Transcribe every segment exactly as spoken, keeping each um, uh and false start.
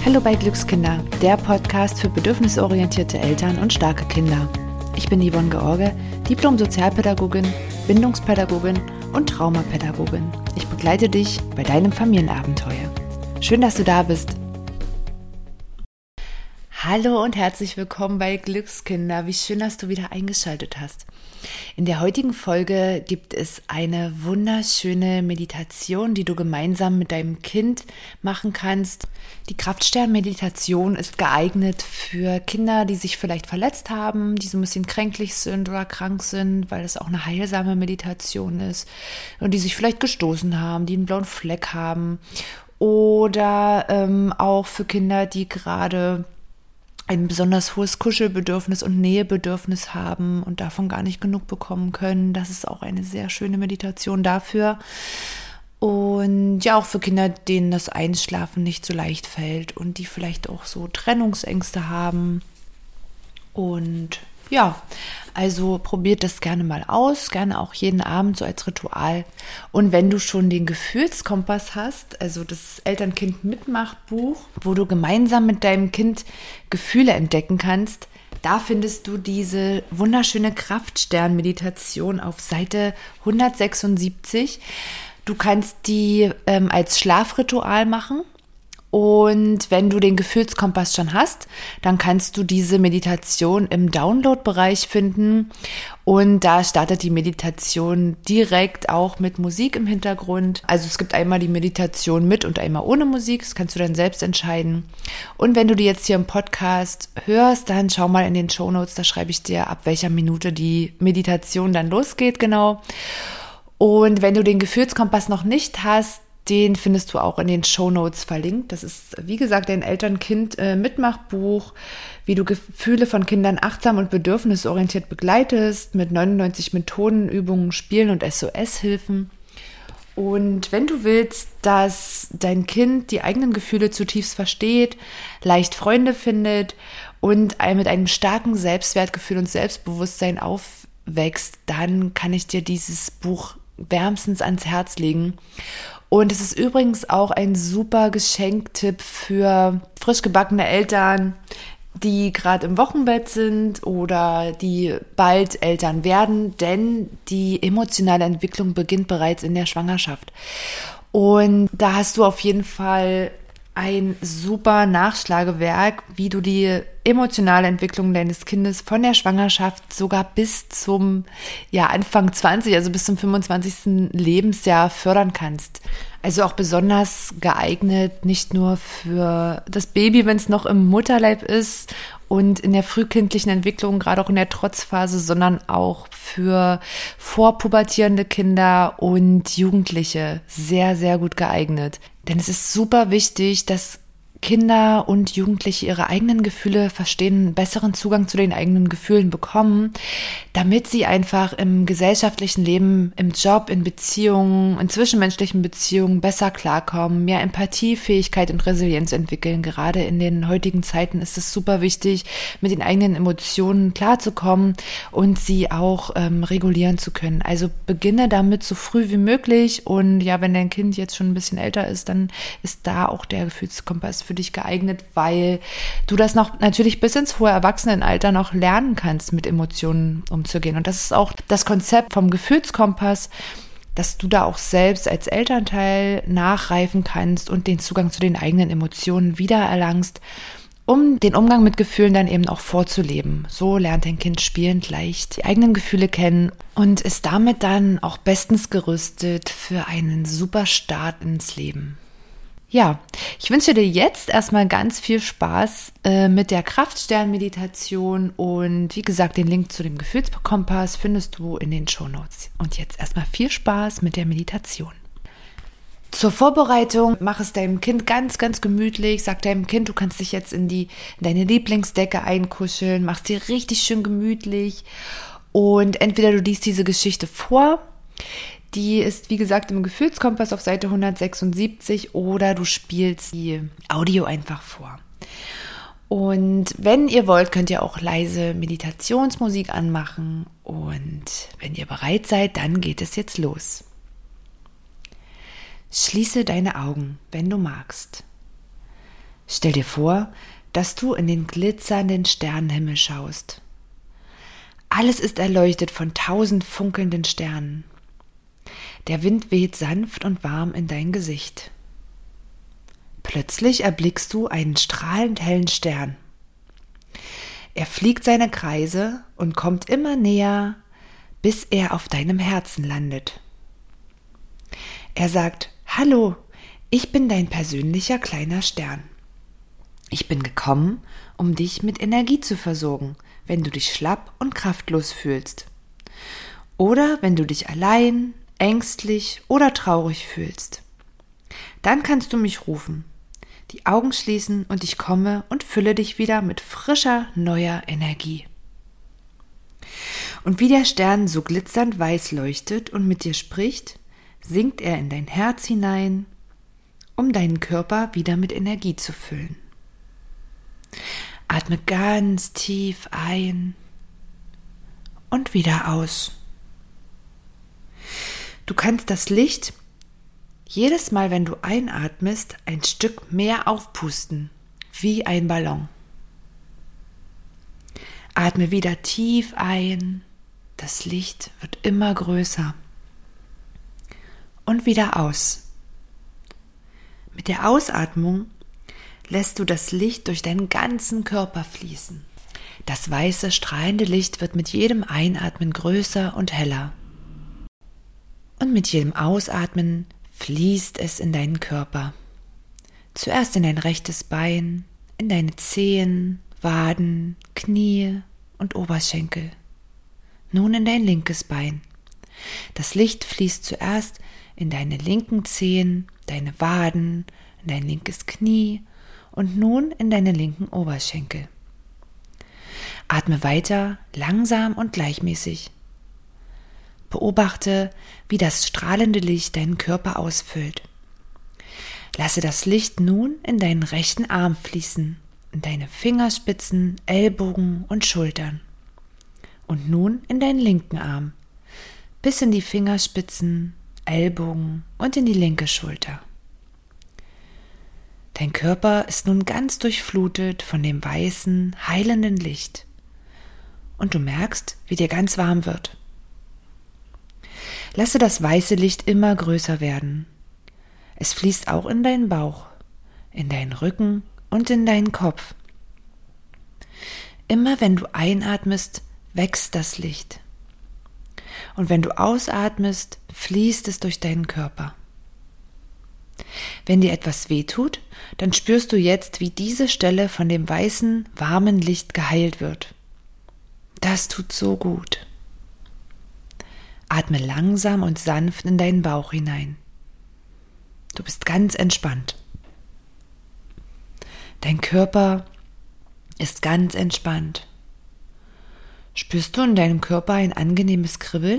Hallo bei Glückskinder, der Podcast für bedürfnisorientierte Eltern und starke Kinder. Ich bin Yvonne George, Diplom-Sozialpädagogin, Bindungspädagogin und Traumapädagogin. Ich begleite dich bei deinem Familienabenteuer. Schön, dass du da bist. Hallo und herzlich willkommen bei Glückskinder. Wie schön, dass du wieder eingeschaltet hast. In der heutigen Folge gibt es eine wunderschöne Meditation, die du gemeinsam mit deinem Kind machen kannst. Die Kraftstern-Meditation ist geeignet für Kinder, die sich vielleicht verletzt haben, die so ein bisschen kränklich sind oder krank sind, weil es auch eine heilsame Meditation ist und die sich vielleicht gestoßen haben, die einen blauen Fleck haben oder ähm, auch für Kinder, die gerade ein besonders hohes Kuschelbedürfnis und Nähebedürfnis haben und davon gar nicht genug bekommen können. Das ist auch eine sehr schöne Meditation dafür. Und ja, auch für Kinder, denen das Einschlafen nicht so leicht fällt und die vielleicht auch so Trennungsängste haben. Und ja, also probiert das gerne mal aus, gerne auch jeden Abend so als Ritual. Und wenn du schon den Gefühlskompass hast, also das Eltern-Kind-Mitmachbuch, wo du gemeinsam mit deinem Kind Gefühle entdecken kannst, da findest du diese wunderschöne Kraftstern-Meditation auf Seite hundertsechsundsiebzig. Du kannst die ähm, als Schlafritual machen. Und wenn du den Gefühlskompass schon hast, dann kannst du diese Meditation im Download-Bereich finden. Und da startet die Meditation direkt auch mit Musik im Hintergrund. Also es gibt einmal die Meditation mit und einmal ohne Musik. Das kannst du dann selbst entscheiden. Und wenn du die jetzt hier im Podcast hörst, dann schau mal in den Shownotes. Da schreibe ich dir, ab welcher Minute die Meditation dann losgeht, genau. Und wenn du den Gefühlskompass noch nicht hast, den findest du auch in den Shownotes verlinkt. Das ist, wie gesagt, ein Eltern-Kind-Mitmachbuch, wie du Gefühle von Kindern achtsam und bedürfnisorientiert begleitest, mit neunundneunzig Methoden, Übungen, Spielen und S O S-Hilfen. Und wenn du willst, dass dein Kind die eigenen Gefühle zutiefst versteht, leicht Freunde findet und mit einem starken Selbstwertgefühl und Selbstbewusstsein aufwächst, dann kann ich dir dieses Buch wärmstens ans Herz legen. Und es ist übrigens auch ein super Geschenktipp für frisch gebackene Eltern, die gerade im Wochenbett sind oder die bald Eltern werden, denn die emotionale Entwicklung beginnt bereits in der Schwangerschaft. Und da hast du auf jeden Fall ein super Nachschlagewerk, wie du die emotionale Entwicklung deines Kindes von der Schwangerschaft sogar bis zum ja, Anfang zwanzig, also bis zum fünfundzwanzigsten Lebensjahr fördern kannst. Also auch besonders geeignet, nicht nur für das Baby, wenn es noch im Mutterleib ist und in der frühkindlichen Entwicklung, gerade auch in der Trotzphase, sondern auch für vorpubertierende Kinder und Jugendliche sehr, sehr gut geeignet. Denn es ist super wichtig, dass Kinder und Jugendliche ihre eigenen Gefühle verstehen, einen besseren Zugang zu den eigenen Gefühlen bekommen, damit sie einfach im gesellschaftlichen Leben, im Job, in Beziehungen, in zwischenmenschlichen Beziehungen besser klarkommen, mehr Empathiefähigkeit und Resilienz entwickeln. Gerade in den heutigen Zeiten ist es super wichtig, mit den eigenen Emotionen klarzukommen und sie auch ähm, regulieren zu können. Also beginne damit so früh wie möglich und ja, wenn dein Kind jetzt schon ein bisschen älter ist, dann ist da auch der Gefühlskompass für dich geeignet, weil du das noch natürlich bis ins hohe Erwachsenenalter noch lernen kannst, mit Emotionen umzugehen. Und das ist auch das Konzept vom Gefühlskompass, dass du da auch selbst als Elternteil nachreifen kannst und den Zugang zu den eigenen Emotionen wiedererlangst, um den Umgang mit Gefühlen dann eben auch vorzuleben. So lernt dein Kind spielend leicht die eigenen Gefühle kennen und ist damit dann auch bestens gerüstet für einen super Start ins Leben. Ja, ich wünsche dir jetzt erstmal ganz viel Spaß äh, mit der Kraftstern-Meditation und wie gesagt, den Link zu dem Gefühlskompass findest du in den Shownotes. Und jetzt erstmal viel Spaß mit der Meditation. Zur Vorbereitung mach es deinem Kind ganz, ganz gemütlich. Sag deinem Kind, du kannst dich jetzt in, die, in deine Lieblingsdecke einkuscheln, mach es dir richtig schön gemütlich und entweder du liest diese Geschichte vor. Die ist, wie gesagt, im Gefühlskompass auf Seite hundertsechsundsiebzig oder du spielst die Audio einfach vor. Und wenn ihr wollt, könnt ihr auch leise Meditationsmusik anmachen. Und wenn ihr bereit seid, dann geht es jetzt los. Schließe deine Augen, wenn du magst. Stell dir vor, dass du in den glitzernden Sternenhimmel schaust. Alles ist erleuchtet von tausend funkelnden Sternen. Der Wind weht sanft und warm in dein Gesicht. Plötzlich erblickst du einen strahlend hellen Stern. Er fliegt seine Kreise und kommt immer näher, bis er auf deinem Herzen landet. Er sagt: Hallo, ich bin dein persönlicher kleiner Stern. Ich bin gekommen, um dich mit Energie zu versorgen, wenn du dich schlapp und kraftlos fühlst. Oder wenn du dich allein, ängstlich oder traurig fühlst. Dann kannst du mich rufen, die Augen schließen und ich komme und fülle dich wieder mit frischer, neuer Energie. Und wie der Stern so glitzernd weiß leuchtet und mit dir spricht, sinkt er in dein Herz hinein, um deinen Körper wieder mit Energie zu füllen. Atme ganz tief ein und wieder aus. Du kannst das Licht jedes Mal, wenn du einatmest, ein Stück mehr aufpusten, wie ein Ballon. Atme wieder tief ein, das Licht wird immer größer. Und wieder aus. Mit der Ausatmung lässt du das Licht durch deinen ganzen Körper fließen. Das weiße, strahlende Licht wird mit jedem Einatmen größer und heller. Und mit jedem Ausatmen fließt es in deinen Körper. Zuerst in dein rechtes Bein, in deine Zehen, Waden, Knie und Oberschenkel. Nun in dein linkes Bein. Das Licht fließt zuerst in deine linken Zehen, deine Waden, in dein linkes Knie und nun in deine linken Oberschenkel. Atme weiter, langsam und gleichmäßig. Beobachte, wie das strahlende Licht deinen Körper ausfüllt. Lasse das Licht nun in deinen rechten Arm fließen, in deine Fingerspitzen, Ellbogen und Schultern. Und nun in deinen linken Arm, bis in die Fingerspitzen, Ellbogen und in die linke Schulter. Dein Körper ist nun ganz durchflutet von dem weißen, heilenden Licht. Und du merkst, wie dir ganz warm wird. Lasse das weiße Licht immer größer werden. Es fließt auch in deinen Bauch, in deinen Rücken und in deinen Kopf. Immer wenn du einatmest, wächst das Licht. Und wenn du ausatmest, fließt es durch deinen Körper. Wenn dir etwas wehtut, dann spürst du jetzt, wie diese Stelle von dem weißen, warmen Licht geheilt wird. Das tut so gut. Atme langsam und sanft in deinen Bauch hinein. Du bist ganz entspannt. Dein Körper ist ganz entspannt. Spürst du in deinem Körper ein angenehmes Kribbeln?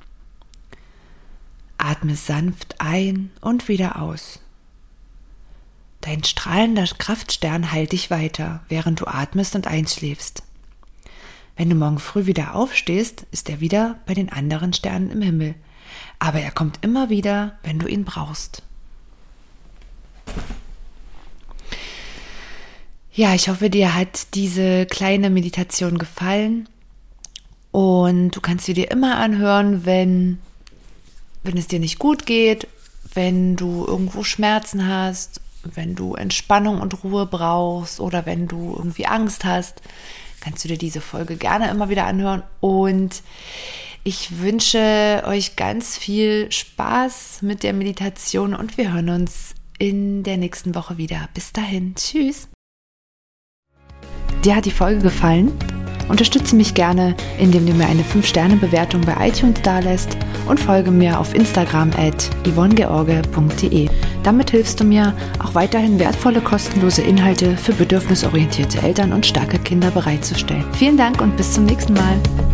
Atme sanft ein und wieder aus. Dein strahlender Kraftstern heilt dich weiter, während du atmest und einschläfst. Wenn du morgen früh wieder aufstehst, ist er wieder bei den anderen Sternen im Himmel. Aber er kommt immer wieder, wenn du ihn brauchst. Ja, ich hoffe, dir hat diese kleine Meditation gefallen. Und du kannst sie dir immer anhören, wenn, wenn es dir nicht gut geht, wenn du irgendwo Schmerzen hast, wenn du Entspannung und Ruhe brauchst oder wenn du irgendwie Angst hast. Kannst du dir diese Folge gerne immer wieder anhören und ich wünsche euch ganz viel Spaß mit der Meditation und wir hören uns in der nächsten Woche wieder. Bis dahin, tschüss! Dir hat die Folge gefallen? Unterstütze mich gerne, indem du mir eine fünf Sterne Bewertung bei iTunes dalässt und folge mir auf Instagram at yvonne george punkt de. Damit hilfst du mir, auch weiterhin wertvolle, kostenlose Inhalte für bedürfnisorientierte Eltern und starke Kinder bereitzustellen. Vielen Dank und bis zum nächsten Mal.